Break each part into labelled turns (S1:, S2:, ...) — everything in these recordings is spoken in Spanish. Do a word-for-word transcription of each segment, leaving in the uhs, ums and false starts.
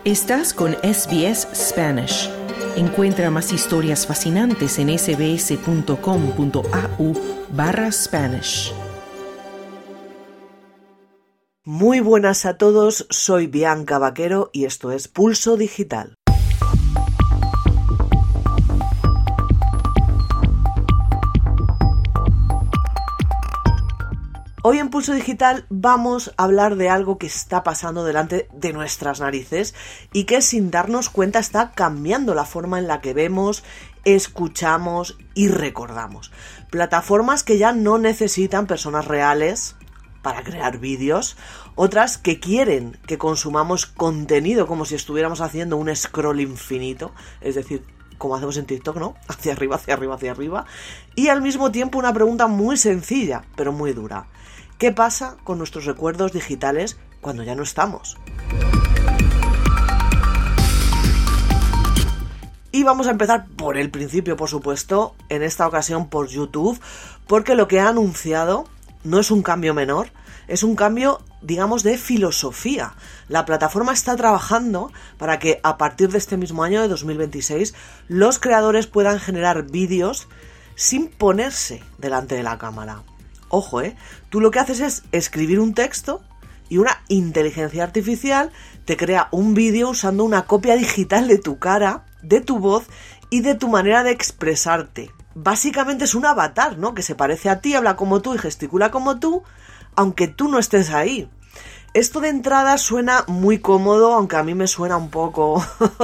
S1: Estás con S B S Spanish. Encuentra más historias fascinantes en sbs.com.au barra Spanish.
S2: Muy buenas a todos, soy Bianca Vaquero y esto es Pulso Digital. Hoy en Pulso Digital vamos a hablar de algo que está pasando delante de nuestras narices y que sin darnos cuenta está cambiando la forma en la que vemos, escuchamos y recordamos. Plataformas que ya no necesitan personas reales para crear vídeos, otras que quieren que consumamos contenido como si estuviéramos haciendo un scroll infinito, es decir, como hacemos en TikTok, ¿no? Hacia arriba, hacia arriba, hacia arriba. Y al mismo tiempo una pregunta muy sencilla, pero muy dura. ¿Qué pasa con nuestros recuerdos digitales cuando ya no estamos? Y vamos a empezar por el principio, por supuesto, en esta ocasión por YouTube, porque lo que ha anunciado no es un cambio menor, es un cambio, digamos, de filosofía. La plataforma está trabajando para que a partir de este mismo año de dos mil veintiséis los creadores puedan generar vídeos sin ponerse delante de la cámara. Ojo, ¿eh? Tú lo que haces es escribir un texto y una inteligencia artificial te crea un vídeo usando una copia digital de tu cara, de tu voz y de tu manera de expresarte. Básicamente es un avatar, ¿no? Que se parece a ti, habla como tú y gesticula como tú, aunque tú no estés ahí. Esto de entrada suena muy cómodo, aunque a mí me suena un poco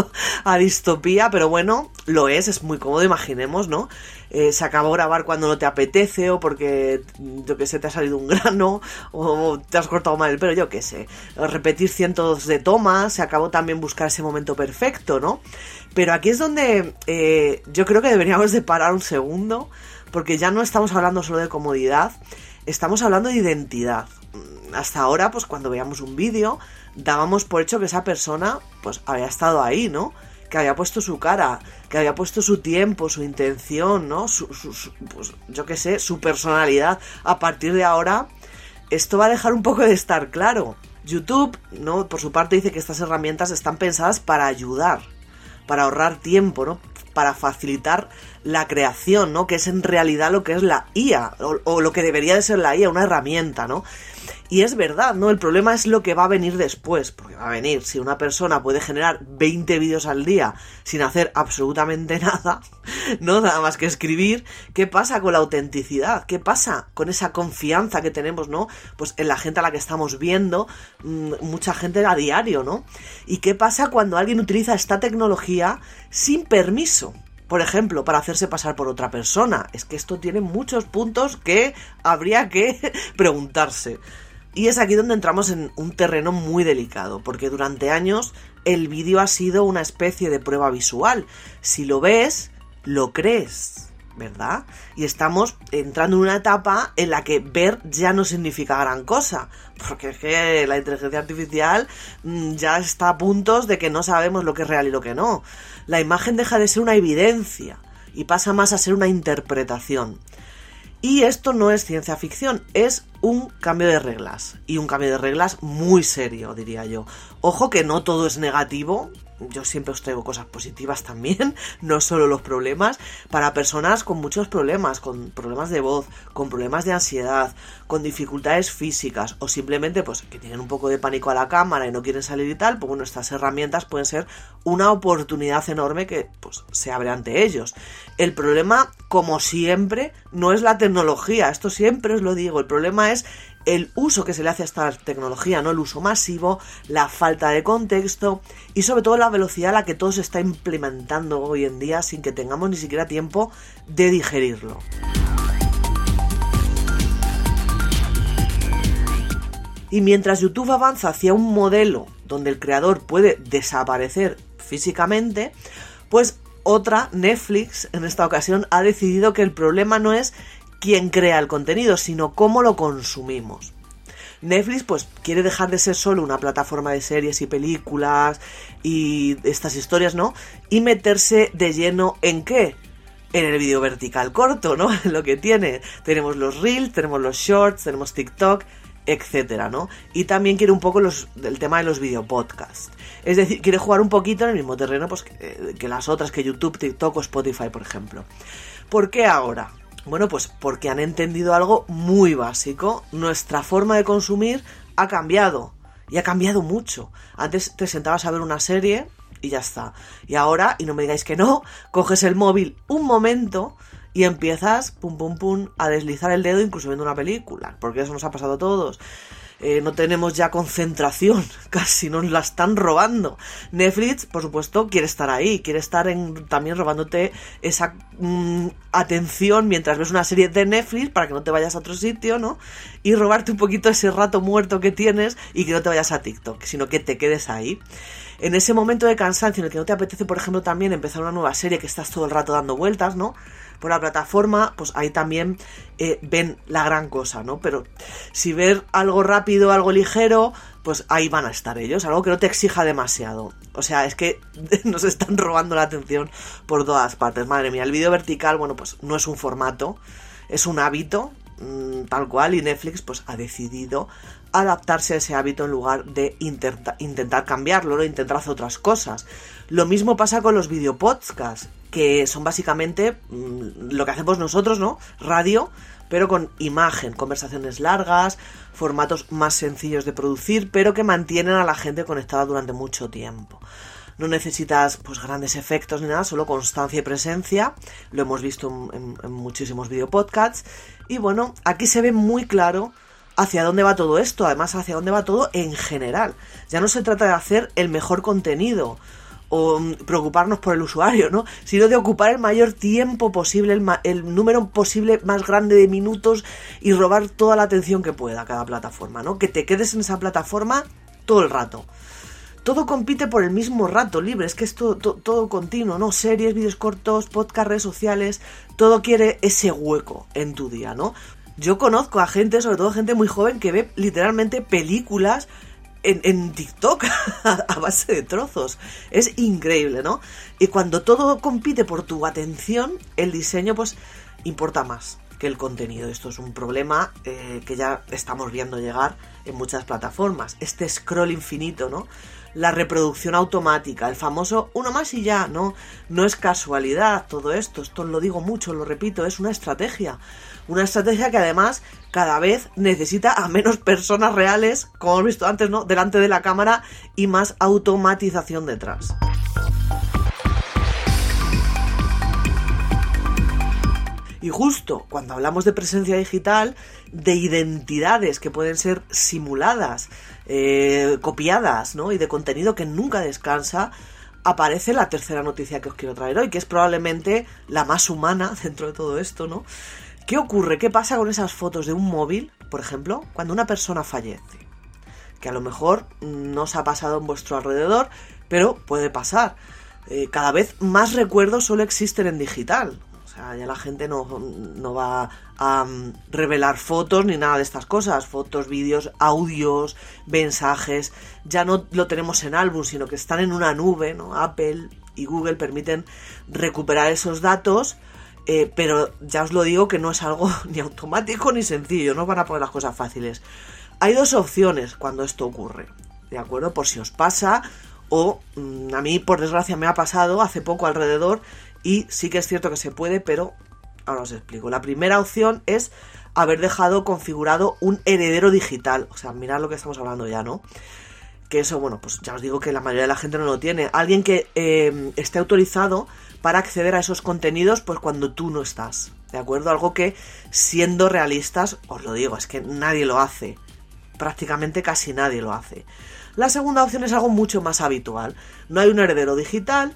S2: a distopía, pero bueno, lo es, es muy cómodo, imaginemos, ¿no? Eh, se acabó grabar cuando no te apetece o porque, yo qué sé, te ha salido un grano o te has cortado mal el pelo, yo qué sé. Repetir cientos de tomas, se acabó también buscar ese momento perfecto, ¿no? Pero aquí es donde eh, yo creo que deberíamos de parar un segundo, porque ya no estamos hablando solo de comodidad, estamos hablando de identidad. Hasta ahora, pues cuando veíamos un vídeo, dábamos por hecho que esa persona, pues había estado ahí, ¿no? Que había puesto su cara, que había puesto su tiempo, su intención, ¿no? Su, su, su, pues yo qué sé, su personalidad. A partir de ahora, esto va a dejar un poco de estar claro. YouTube, ¿no? Por su parte dice que estas herramientas están pensadas para ayudar, para ahorrar tiempo, ¿no? Para facilitar la creación, ¿no? Que es en realidad lo que es la I A, o, o lo que debería de ser la I A, una herramienta, ¿no? Y es verdad, ¿no? El problema es lo que va a venir después, porque va a venir, si una persona puede generar veinte vídeos al día sin hacer absolutamente nada, ¿no? Nada más que escribir, ¿qué pasa con la autenticidad? ¿Qué pasa con esa confianza que tenemos, ¿no? Pues en la gente a la que estamos viendo, mmm, mucha gente a diario, ¿no? ¿Y qué pasa cuando alguien utiliza esta tecnología sin permiso? Por ejemplo, para hacerse pasar por otra persona. Es que esto tiene muchos puntos que habría que preguntarse. Y es aquí donde entramos en un terreno muy delicado, porque durante años el vídeo ha sido una especie de prueba visual. Si lo ves, lo crees, ¿verdad? Y estamos entrando en una etapa en la que ver ya no significa gran cosa, porque es que la inteligencia artificial ya está a puntos de que no sabemos lo que es real y lo que no. La imagen deja de ser una evidencia y pasa más a ser una interpretación. Y esto no es ciencia ficción, es un cambio de reglas. Y un cambio de reglas muy serio, diría yo. Ojo que no todo es negativo. Yo siempre os traigo cosas positivas también, no solo los problemas, para personas con muchos problemas, con problemas de voz, con problemas de ansiedad, con dificultades físicas o simplemente pues que tienen un poco de pánico a la cámara y no quieren salir y tal, pues bueno, estas herramientas pueden ser una oportunidad enorme que pues se abre ante ellos. El problema, como siempre, no es la tecnología, esto siempre os lo digo, el problema es el uso que se le hace a esta tecnología, ¿no? El uso masivo, la falta de contexto y sobre todo la velocidad a la que todo se está implementando hoy en día sin que tengamos ni siquiera tiempo de digerirlo. Y mientras YouTube avanza hacia un modelo donde el creador puede desaparecer físicamente, pues otra, Netflix, en esta ocasión ha decidido que el problema no es quién crea el contenido, sino cómo lo consumimos. Netflix pues quiere dejar de ser solo una plataforma de series y películas y estas historias, ¿no? Y meterse de lleno ¿en qué? En el vídeo vertical corto, ¿no? Lo que tiene. Tenemos los Reels, tenemos los Shorts, tenemos TikTok, etcétera, ¿no? Y también quiere un poco los, el tema de los videopodcasts. Es decir, quiere jugar un poquito en el mismo terreno pues, que, que las otras, que YouTube, TikTok o Spotify, por ejemplo. ¿Por qué ahora? Bueno, pues porque han entendido algo muy básico. Nuestra forma de consumir ha cambiado. Y ha cambiado mucho. Antes te sentabas a ver una serie y ya está. Y ahora, y no me digáis que no, coges el móvil un momento y empiezas, pum, pum, pum, a deslizar el dedo incluso viendo una película. Porque eso nos ha pasado a todos. Eh, no tenemos ya concentración, casi nos la están robando. Netflix, por supuesto, quiere estar ahí, quiere estar en, también robándote esa mmm, atención mientras ves una serie de Netflix para que no te vayas a otro sitio, ¿no? Y robarte un poquito ese rato muerto que tienes y que no te vayas a TikTok, sino que te quedes ahí. En ese momento de cansancio en el que no te apetece, por ejemplo, también empezar una nueva serie que estás todo el rato dando vueltas, ¿no? Por la plataforma, pues ahí también eh, ven la gran cosa, ¿no? Pero si ver algo rápido, algo ligero, pues ahí van a estar ellos, algo que no te exija demasiado. O sea, es que nos están robando la atención por todas partes, madre mía. El vídeo vertical, bueno, pues no es un formato, es un hábito, mmm, tal cual, y Netflix pues ha decidido adaptarse a ese hábito en lugar de intenta- intentar cambiarlo, ¿no? Intentar hacer otras cosas. Lo mismo pasa con los videopodcasts, que son básicamente mmm, lo que hacemos nosotros, ¿no? Radio, pero con imagen, conversaciones largas, formatos más sencillos de producir, pero que mantienen a la gente conectada durante mucho tiempo. No necesitas pues grandes efectos ni nada, solo constancia y presencia. Lo hemos visto en, en, en muchísimos videopodcasts. Y bueno, aquí se ve muy claro hacia dónde va todo esto, además hacia dónde va todo en general. Ya no se trata de hacer el mejor contenido o preocuparnos por el usuario, ¿no? Sino de ocupar el mayor tiempo posible, el, ma- el número posible más grande de minutos y robar toda la atención que pueda a cada plataforma, ¿no? Que te quedes en esa plataforma todo el rato. Todo compite por el mismo rato libre, es que es todo, todo, todo continuo, ¿no? Series, vídeos cortos, podcast, redes sociales, todo quiere ese hueco en tu día, ¿no? Yo conozco a gente, sobre todo gente muy joven, que ve literalmente películas En, en TikTok a base de trozos. Es increíble, ¿no? Y cuando todo compite por tu atención, el diseño pues importa más que el contenido. Esto es un problema eh, que ya estamos viendo llegar en muchas plataformas. Este scroll infinito, ¿no? La reproducción automática, el famoso uno más y ya, ¿no? No es casualidad todo esto, esto lo digo mucho, lo repito, es una estrategia. Una estrategia que además cada vez necesita a menos personas reales, como hemos visto antes, ¿no? Delante de la cámara y más automatización detrás. Y justo cuando hablamos de presencia digital, de identidades que pueden ser simuladas, eh, copiadas, ¿no? Y de contenido que nunca descansa, aparece la tercera noticia que os quiero traer hoy, que es probablemente la más humana dentro de todo esto, ¿no? ¿Qué ocurre? ¿Qué pasa con esas fotos de un móvil, por ejemplo, cuando una persona fallece? Que a lo mejor no os ha pasado en vuestro alrededor, pero puede pasar. Eh, cada vez más recuerdos solo existen en digital. O sea, ya la gente no, no va a um, revelar fotos ni nada de estas cosas. Fotos, vídeos, audios, mensajes. Ya no lo tenemos en álbum, sino que están en una nube, ¿no? Apple y Google permiten recuperar esos datos. Eh, pero ya os lo digo que no es algo ni automático ni sencillo, no van a poner las cosas fáciles. Hay dos opciones cuando esto ocurre, ¿de acuerdo? Por si os pasa o mmm, a mí por desgracia me ha pasado hace poco alrededor y sí que es cierto que se puede, pero ahora os explico. La primera opción es haber dejado configurado un heredero digital, o sea, mirad lo que estamos hablando ya, ¿no? Que eso, bueno, pues ya os digo que la mayoría de la gente no lo tiene. Alguien que eh, esté autorizado para acceder a esos contenidos, pues cuando tú no estás, ¿de acuerdo? Algo que, siendo realistas, os lo digo, es que nadie lo hace. Prácticamente casi nadie lo hace. La segunda opción es algo mucho más habitual. No hay un heredero digital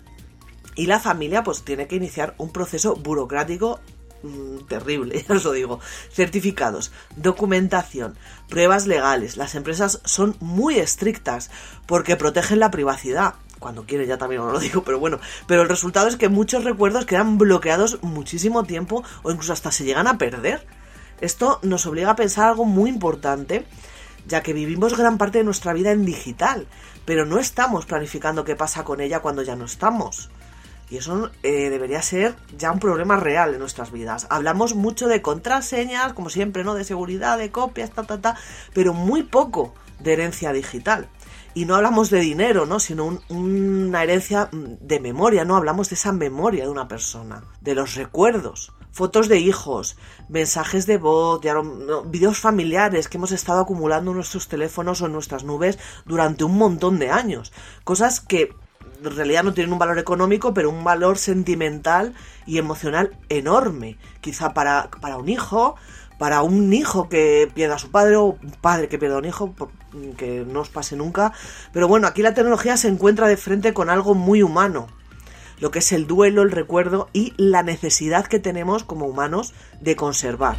S2: y la familia pues tiene que iniciar un proceso burocrático mmm, terrible, ya os lo digo. Certificados, documentación, pruebas legales. Las empresas son muy estrictas porque protegen la privacidad. Cuando quieren ya también os lo digo, pero bueno. Pero el resultado es que muchos recuerdos quedan bloqueados muchísimo tiempo o incluso hasta se llegan a perder. Esto nos obliga a pensar algo muy importante, ya que vivimos gran parte de nuestra vida en digital, pero no estamos planificando qué pasa con ella cuando ya no estamos. Y eso eh, debería ser ya un problema real en nuestras vidas. Hablamos mucho de contraseñas, como siempre, ¿no? De seguridad, de copias, ta, ta, ta, pero muy poco de herencia digital. Y no hablamos de dinero, ¿no? Sino un, una herencia de memoria, ¿no? Hablamos de esa memoria de una persona, de los recuerdos, fotos de hijos, mensajes de voz, de, no, vídeos familiares que hemos estado acumulando en nuestros teléfonos o en nuestras nubes durante un montón de años. Cosas que en realidad no tienen un valor económico, pero un valor sentimental y emocional enorme. Quizá para, para un hijo, para un hijo que pierda a su padre, o un padre que pierda a un hijo, que no os pase nunca. Pero bueno, aquí la tecnología se encuentra de frente con algo muy humano, lo que es el duelo, el recuerdo y la necesidad que tenemos como humanos de conservar.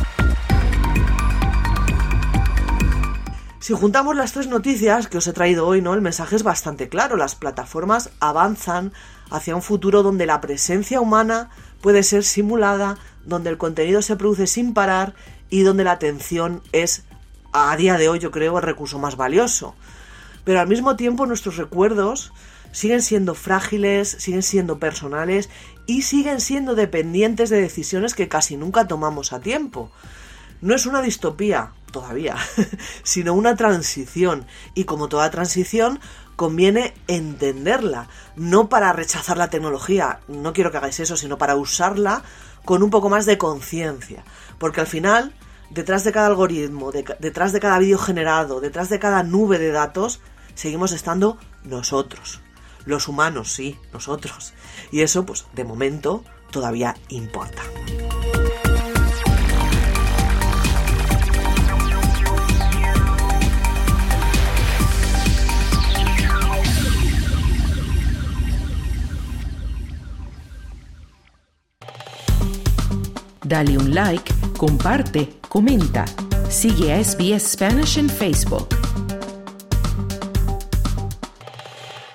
S2: Si juntamos las tres noticias que os he traído hoy, ¿no? El mensaje es bastante claro. Las plataformas avanzan hacia un futuro donde la presencia humana puede ser simulada, donde el contenido se produce sin parar y donde la atención es, a día de hoy, yo creo, el recurso más valioso. Pero al mismo tiempo nuestros recuerdos siguen siendo frágiles, siguen siendo personales y siguen siendo dependientes de decisiones que casi nunca tomamos a tiempo. No es una distopía, todavía, sino una transición. Y como toda transición, conviene entenderla, no para rechazar la tecnología, no quiero que hagáis eso, sino para usarla con un poco más de conciencia. Porque al final, detrás de cada algoritmo, de, detrás de cada vídeo generado, detrás de cada nube de datos, seguimos estando nosotros. Los humanos, sí, nosotros. Y eso, pues, de momento, todavía importa.
S1: Dale un like, comparte, comenta. Sigue a S B S Spanish en Facebook.